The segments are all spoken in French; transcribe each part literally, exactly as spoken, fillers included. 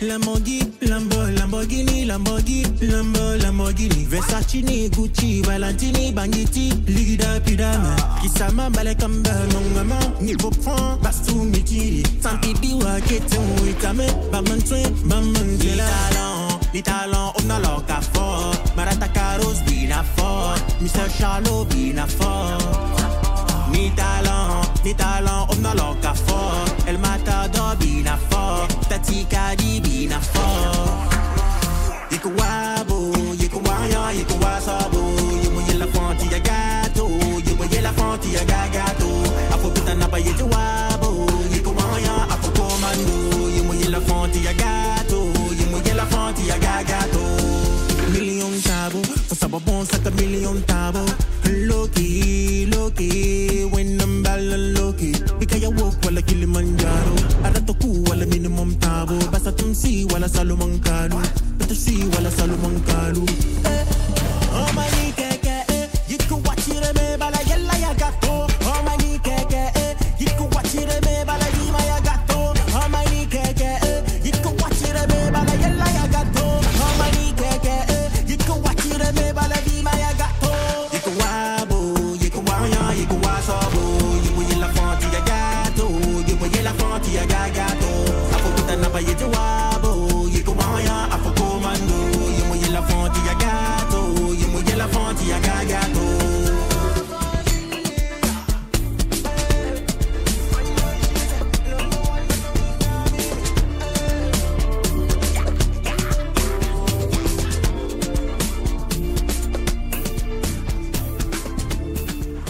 Lamborghini, Lambo, Lamborghini, Lamborghini, Lambo, Lamborghini, Versace, Gucci, Valentini, Bagnetti, Liga, Pidama, Kisama, Balekamba, Mongama, Nipo Pon, Bastou, Mitiri, Sampi, Wakete, Witame, Bamantre, Bamantre, talent, les talents, on a leur cafard, Marata Caros, Bina Fort, mister Charlot, Bina Fort. Ni talent, ni talent, on a leur cafard, El Matador, Bina Fort, Tati Kadi, Bina Fort. Yiko wabo, yiko wanya, yiko wasabo, yimo yela fonti ya gato, yimo yela fonti ya gagato, apo pita napa yeje wabo, yiko wanya, apo komando, yimo yela fonti ya gato, yimo yela fonti ya gagato. Million tabo, pasaba bon saka million tabo, Loki, Loki, when I'm ballin' Loki, because I walk wala Kilimanjaro, Aratoku wala minimum tabo, basta tumsi wala Salomon Kalu, si wala Salomon Kalu. Oh my keke, eh, you can watch it me bala yella ya gato. Oh my keke, eh, you can watch it me bala yima ya gato. Oh my keke, eh, you can watch it me bala yella ya gato. Oh my keke, eh, you can watch it me bala yima ya gato. You can wabo, you can wanya, you can wasabo, you will yella fonti ya gato, you will yella fonti ya gato. Apo puta na ba yeje wabo, you can wanya, apo la fonte ya gato, you mouille la fonte ya gagato.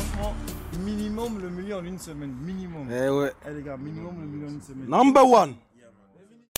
Minimum le million en une semaine, minimum. Eh ouais. Eh les gars, minimum le million en une semaine. Number one.